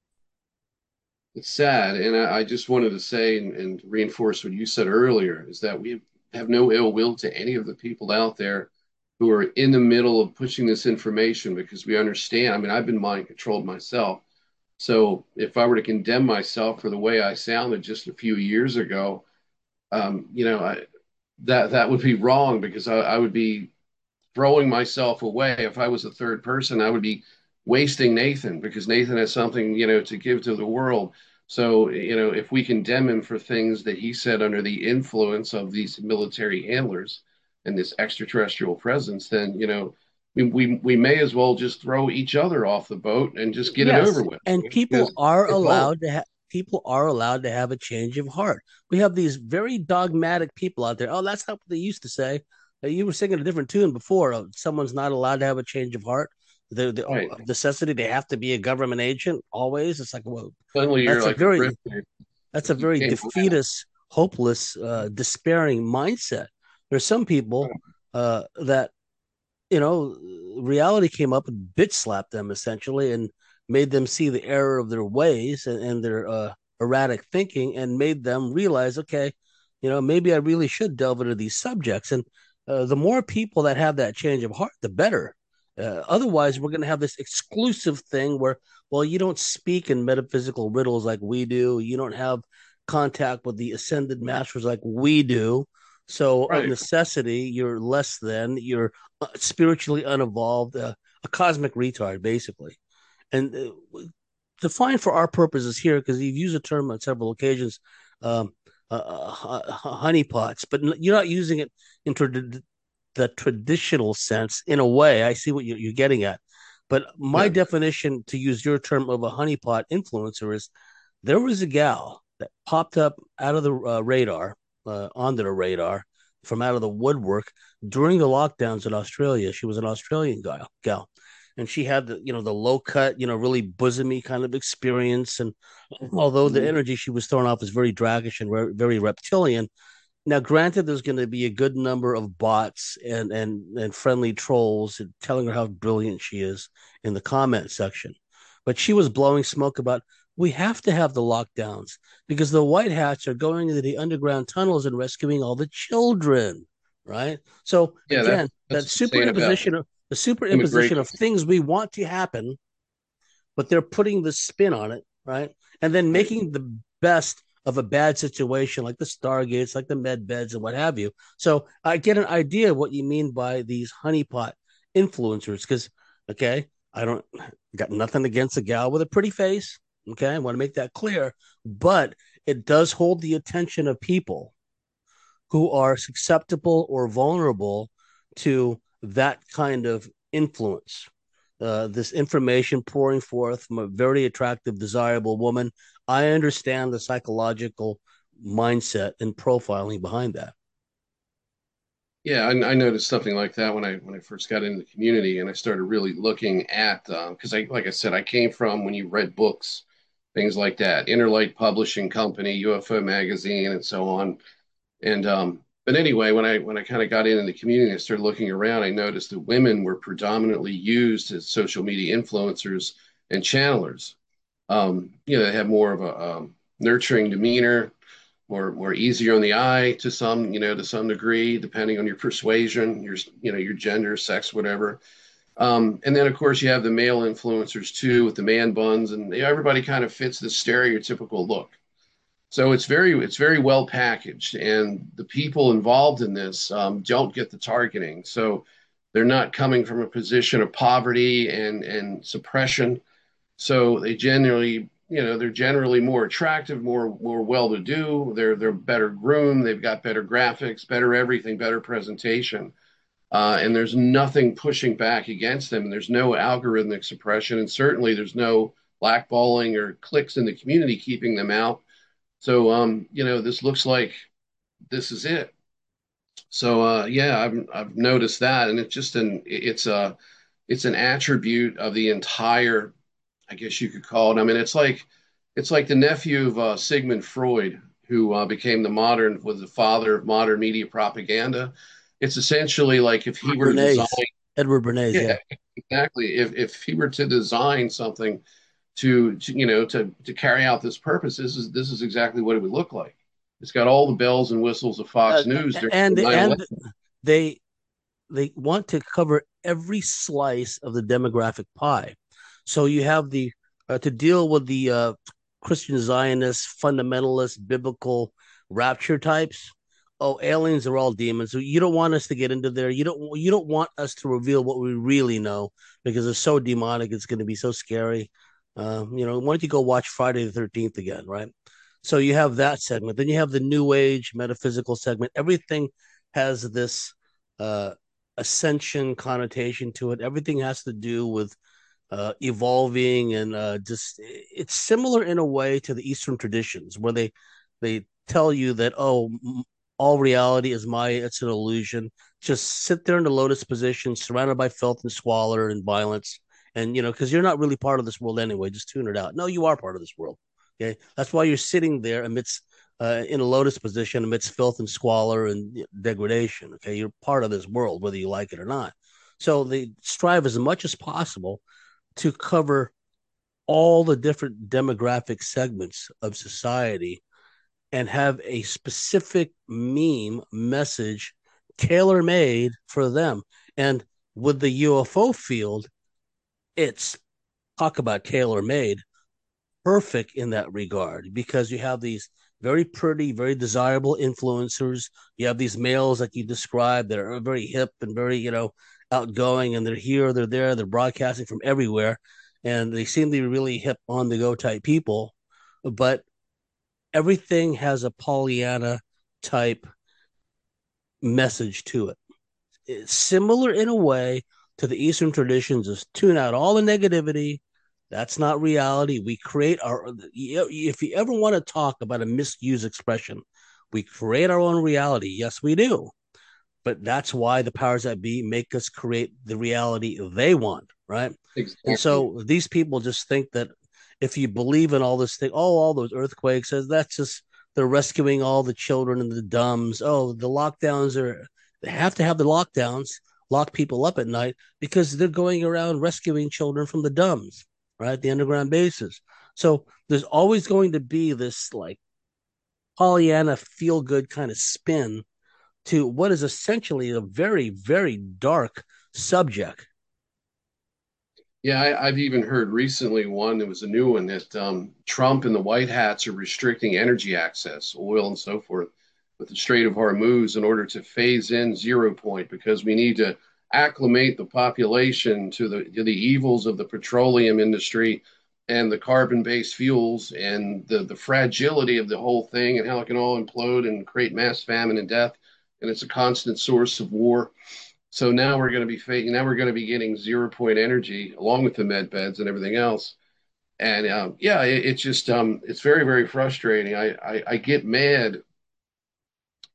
It's sad. And I, I just wanted to say and, and reinforce what you said earlier is that we have no ill will to any of the people out there who are in the middle of pushing this information because we understand. I mean, I've been mind controlled myself. So if I were to condemn myself for the way I sounded just a few years ago, um, you know, I, that that would be wrong because I, I would be throwing myself away. If I was a third person, I would be wasting Nathan because Nathan has something, you know, to give to the world. So, you know, if we condemn him for things that he said under the influence of these military handlers and this extraterrestrial presence, then, you know, we, we, we may as well just throw each other off the boat and just get it Yes, over with and people because are it's old. allowed to have people are allowed to have a change of heart. We have these very dogmatic people out there. Oh, that's not what they used to say. Uh, You were singing a different tune before. Uh, someone's not allowed to have a change of heart. The the Right. of necessity they have to be a government agent always. It's like, well, Suddenly you're that's a like a very Christian that's a because you very came defeatist, hopeless, uh, despairing mindset. There's some people around. uh, that you know, reality came up and bitch slapped them essentially and made them see the error of their ways and, and their uh, erratic thinking and made them realize, okay, you know, maybe I really should delve into these subjects. And uh, the more people that have that change of heart, the better. Uh, otherwise, we're going to have this exclusive thing where, well, you don't speak in metaphysical riddles like we do. You don't have contact with the ascended masters like we do. So, of Right. necessity, you're less than, you're uh, spiritually unevolved, uh, a cosmic retard, basically. And uh, defined for our purposes here, because you've used the term on several occasions, um, uh, uh, honeypots, but you're not using it in tra- the traditional sense. In a way, I see what you're, you're getting at. But my Yeah. definition, to use your term, of a honeypot influencer is there was a gal that popped up out of the uh, radar, uh, onto the radar from out of the woodwork during the lockdowns in Australia. She was an Australian gal, gal, and she had the you know the low cut, you know, really bosomy kind of experience. And although the Mhm. energy she was throwing off was very dragish and re- very reptilian, now, granted, there's going to be a good number of bots and and and friendly trolls telling her how brilliant she is in the comment section, but she was blowing smoke about we have to have the lockdowns because the white hats are going into the underground tunnels and rescuing all the children, right? So Yeah, that's again, that that's insane about superimposition of the superimposition immigration. of things we want to happen, but they're putting the spin on it, right? And then Right. making the best of a bad situation like the Stargates, like the med beds, and what have you. So I get an idea of what you mean by these honeypot influencers. Because, okay, I don't got nothing against a gal with a pretty face. Okay, I want to make that clear. But it does hold the attention of people who are susceptible or vulnerable to that kind of influence. Uh, this information pouring forth from a very attractive, desirable woman. I understand the psychological mindset and profiling behind that. Yeah, I, I noticed something like that when I when I first got into the community, and I started really looking at because I like I said I came from when you read books, things like that, Interlight Publishing Company, U F O Magazine, and so on. And um, but anyway, when I when I kind of got into the community, I started looking around. I noticed that women were predominantly used as social media influencers and channelers. Um, you know, they have more of a um, nurturing demeanor, more more easier on the eye to some, you know, to some degree, depending on your persuasion, your you know, your gender, sex, whatever. Um, and then of course you have the male influencers too, with the man buns, and everybody kind of fits the stereotypical look. So it's very it's very well packaged, and the people involved in this um, don't get the targeting. So they're not coming from a position of poverty and and suppression, so they generally, you know, they're generally more attractive, more more well to do. They're they're better groomed. They've got better graphics, better everything, better presentation. Uh, and there's nothing pushing back against them. And there's no algorithmic suppression, and certainly there's no blackballing or clicks in the community keeping them out. So, um, you know, this looks like this is it. So, uh, yeah, I've I've noticed that, and it's just an it's a it's an attribute of the entire, I guess you could call it. I mean, it's like it's like the nephew of uh, Sigmund Freud, who uh, became the modern was the father of modern media propaganda. It's essentially like if he Edward were to design, Bernays. Edward Bernays, yeah, yeah. exactly. If if he were to design something to, to you know to to carry out this purpose, this is this is exactly what it would look like. It's got all the bells and whistles of Uh, Fox News during and nine eleven. and they they want to cover every slice of the demographic pie. So you have the uh, to deal with the uh, Christian Zionist, fundamentalist, biblical rapture types. Oh, aliens are all demons. So you don't want us to get into there. You don't. You don't want us to reveal what we really know because it's so demonic. It's going to be so scary. Um, you know, why don't you go watch Friday the Thirteenth again, right? So you have that segment. Then you have the New Age metaphysical segment. Everything has this uh, ascension connotation to it. Everything has to do with uh, evolving and uh, just it's similar in a way to the Eastern traditions where they they tell you that oh all reality is Maya, it's an illusion. Just sit there in the lotus position, surrounded by filth and squalor and violence, and you know because you're not really part of this world anyway. Just tune it out. No, you are part of this world. Okay, that's why you're sitting there amidst uh, in a lotus position amidst filth and squalor and degradation. Okay, you're part of this world, whether you like it or not. So they strive as much as possible to cover all the different demographic segments of society and have a specific meme message tailor made for them. And with the U F O field, it's talk about tailor made perfect in that regard because you have these very pretty, very desirable influencers. You have these males like you described that are very hip and very, you know, outgoing, and they're here, they're there, they're broadcasting from everywhere, and they seem to be really hip, on the go type people. But everything has a Pollyanna type message to it. It's similar in a way to the Eastern traditions is tune out all the negativity. That's not reality. We create our, if you ever want to talk about a misused expression, we create our own reality. Yes, we do. But that's why the powers that be make us create the reality they want, right? And Exactly. so these people just think that if you believe in all this thing, oh, all those earthquakes, says that's just they're rescuing all the children and the dumbs. Oh, the lockdowns are they have to have the lockdowns, lock people up at night because they're going around rescuing children from the dumbs, right? The underground bases. So there's always going to be this like Pollyanna feel good kind of spin to what is essentially a very, very dark subject. Yeah, I, I've even heard recently one, there was a new one that um, Trump and the White Hats are restricting energy access, oil and so forth, with the Strait of Hormuz in order to phase in zero point because we need to acclimate the population to the to the evils of the petroleum industry and the carbon-based fuels and the the fragility of the whole thing and how it can all implode and create mass famine and death. And it's a constant source of war. So now we're going to be now we're going to be getting zero point energy along with the med beds and everything else. And um, yeah, it, it's just um, it's very very frustrating. I, I I get mad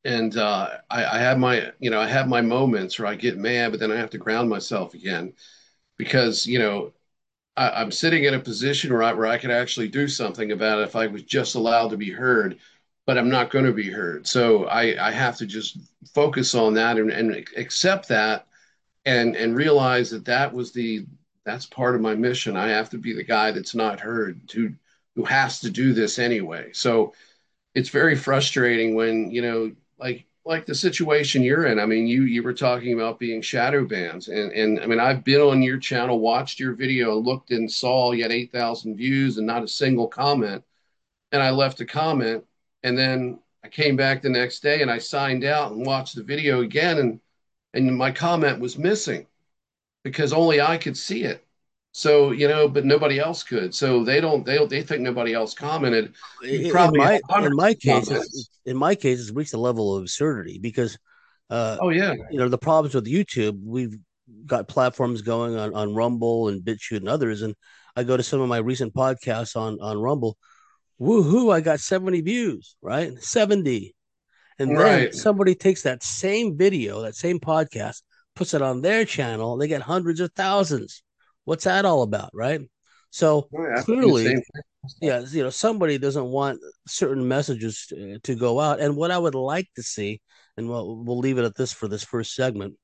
and uh, I, I have my, you know, I have my moments where I get mad, but then I have to ground myself again because, you know, I, I'm sitting in a position where I, where I could actually do something about it if I was just allowed to be heard, but I'm not going to be heard. So I, I have to just focus on that and, and accept that and and realize that that was the that's part of my mission. I have to be the guy that's not heard, who who has to do this anyway. So it's very frustrating when, you know, like like the situation you're in. I mean, you you were talking about being shadow bans, and and I mean, I've been on your channel, watched your video, looked and saw you had eight thousand views and not a single comment, and I left a comment, and then I came back the next day and I signed out and watched the video again, and and my comment was missing because only I could see it. So, you know, but nobody else could. So they don't they don't they think nobody else commented. You In probably had my in hundreds my of case, it's, comments. it's in my case, it's reached a level of absurdity because, uh, Oh yeah. you know, the problems with YouTube. We've got platforms going on on Rumble and BitChute and others, and I go to some of my recent podcasts on on Rumble. Woohoo! I got seventy views, right? seventy. And then Right. somebody takes that same video, that same podcast, puts it on their channel, they get hundreds of thousands. What's that all about, right? So Right. I've done the clearly, same thing. yeah, you know, somebody doesn't want certain messages to, to go out. And what I would like to see, and we'll, we'll leave it at this for this first segment,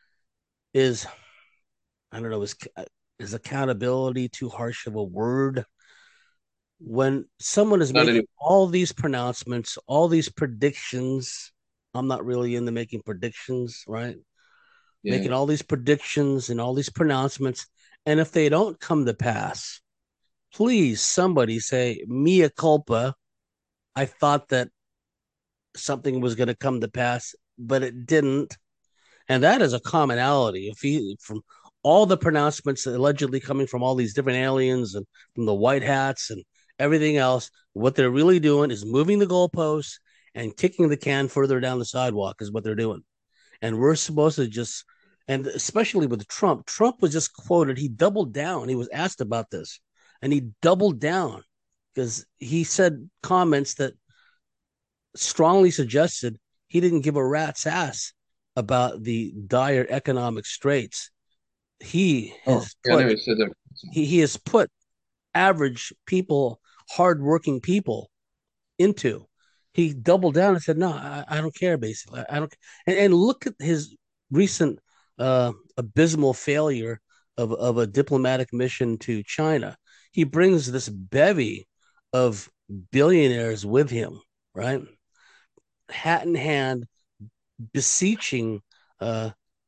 is I don't know, is is accountability too harsh of a word? When someone is Not making any. all these pronouncements, all these predictions, I'm not really into making predictions, right? Yeah. Making all these predictions and all these pronouncements. And if they don't come to pass, please somebody say, mea culpa. I thought that something was going to come to pass, but it didn't. And that is a commonality. If he, from all the pronouncements allegedly coming from all these different aliens and from the white hats and everything else, what they're really doing is moving the goalposts and kicking the can further down the sidewalk, is what they're doing. And we're supposed to just, and especially with Trump, Trump was just quoted. He doubled down. He was asked about this, and he doubled down because he said comments that strongly suggested he didn't give a rat's ass about the dire economic straits he Oh, has yeah, I know put he said that. he, he has put average people, hardworking people into. He doubled down and said, "No, I, I don't care." Basically, I, I don't. And, and look at his recent uh, abysmal failure of of a diplomatic mission to China. He brings this bevy of billionaires with him, right? Hat in hand, beseeching uh,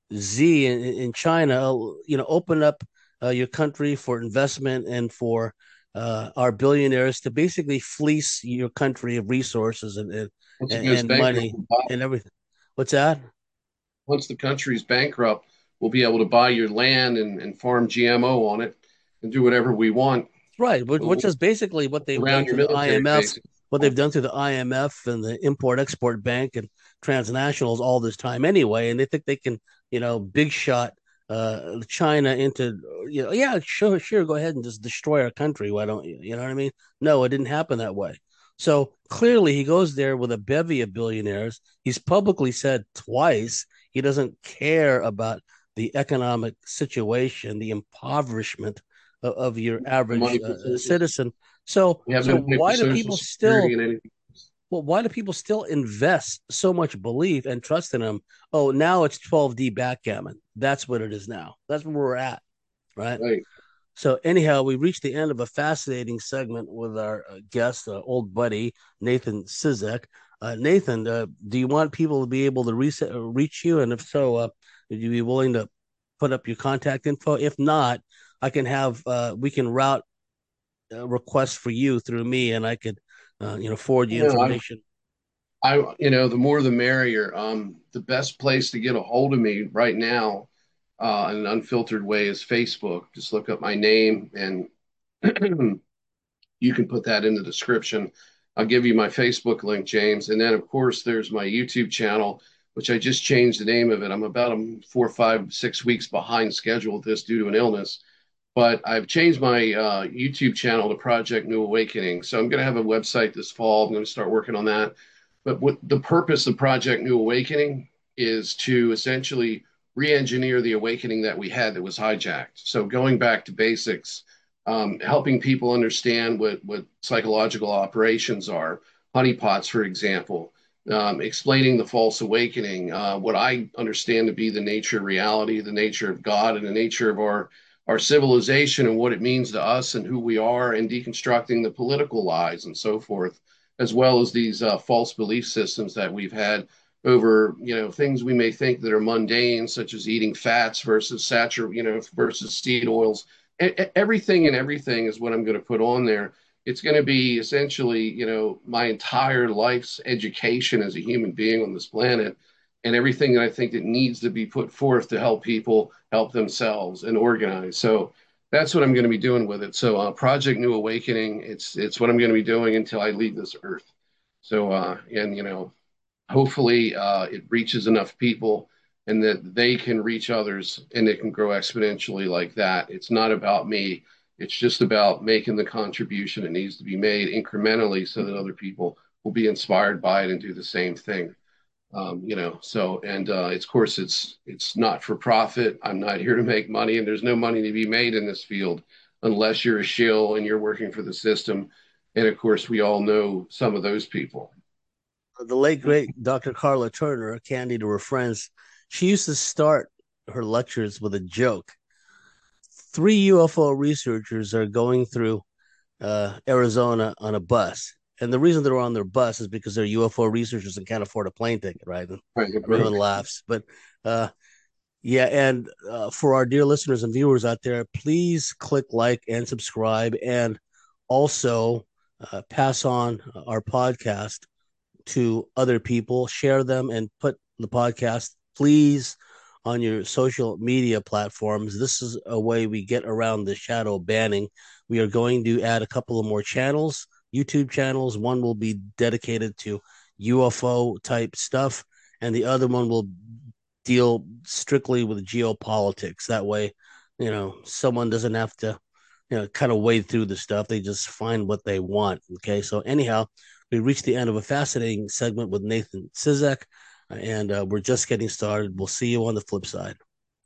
Z in, in China, you know, open up uh, your country for investment and for uh, our billionaires to basically fleece your country of resources and and, Once it goes and bankrupt, money we'll buy and everything. What's that? once the country's bankrupt, we'll be able to buy your land and, and farm G M O on it and do whatever we want. Right, which, We'll, which we'll is basically what they've around done your to the military I M F, base. what they've done to the I M F and the Import Export Bank and transnationals all this time anyway, and they think they can, you know, big shot uh, China into, you know, yeah, sure, sure, go ahead and just destroy our country. Why don't you? You know what I mean? No, it didn't happen that way. So clearly, he goes there with a bevy of billionaires. He's publicly said twice he doesn't care about the economic situation, the impoverishment of, of your The average money for uh, social, citizen. So, we have so no money for why do social people security still? and anything. Well, why do people still invest so much belief and trust in them? Oh, now it's twelve D backgammon. That's what it is now. That's where we're at, right? Right. So, anyhow, we reached the end of a fascinating segment with our uh, guest, uh, old buddy Nathan Sizek. Uh, Nathan, uh, do you want people to be able to reset, uh, reach you? And if so, uh, would you be willing to put up your contact info? If not, I can have uh, we can route a request for you through me, and I could, uh, you know, forward you You know, I, information. I, you know, the more the merrier. Um, the best place to get a hold of me right now, uh, in an unfiltered way is Facebook. Just look up my name and you can put that in the description. I'll give you my Facebook link, James. And then, of course, there's my YouTube channel, which I just changed the name of it. I'm about um, four, five, six weeks behind schedule with this due to an illness. But I've changed my uh, YouTube channel to Project New Awakening. So I'm going to have a website this fall. I'm going to start working on that. But what the purpose of Project New Awakening is to essentially re-engineer the awakening that we had that was hijacked. So going back to basics, um, helping people understand what what psychological operations are, honeypots, for example, um, explaining the false awakening, uh, what I understand to be the nature of reality, the nature of God, and the nature of our our civilization and what it means to us and who we are, and deconstructing the political lies and so forth, as well as these uh, false belief systems that we've had over, you know, things we may think that are mundane, such as eating fats versus satur, you know, versus seed oils. Everything and everything is what I'm going to put on there. It's going to be essentially, you know, my entire life's education as a human being on this planet, and everything that I think that needs to be put forth to help people help themselves and organize. So that's what I'm going to be doing with it. So uh, Project New Awakening, it's it's what I'm going to be doing until I leave this earth. So uh, and you know, hopefully uh, it reaches enough people and that they can reach others and it can grow exponentially like that. It's not about me. It's just about making the contribution that needs to be made incrementally so that other people will be inspired by it and do the same thing. Um, you know, so and uh, it's of course it's it's not for profit. I'm not here to make money, and there's no money to be made in this field unless you're a shill and you're working for the system. And of course, we all know some of those people. The late great Doctor Carla Turner, Candy to her friends, she used to start her lectures with a joke. Three U F O researchers are going through uh, Arizona on a bus. And the reason they're on their bus is because they're U F O researchers and can't afford a plane ticket, right? And Right, everyone right. laughs. But uh, yeah, and uh, for our dear listeners and viewers out there, please click like and subscribe, and also uh, pass on our podcast to other people, share them, and put the podcast, please, on your social media platforms. This is a way we get around the shadow banning. We are going to add a couple of more channels, YouTube channels. One will be dedicated to U F O type stuff, and the other one will deal strictly with geopolitics. That way, you know, someone doesn't have to, you know, kind of wade through the stuff. They just find what they want. Okay. So, anyhow, we reached the end of a fascinating segment with Nathan Sizek, and uh, we're just getting started. We'll see you on the flip side.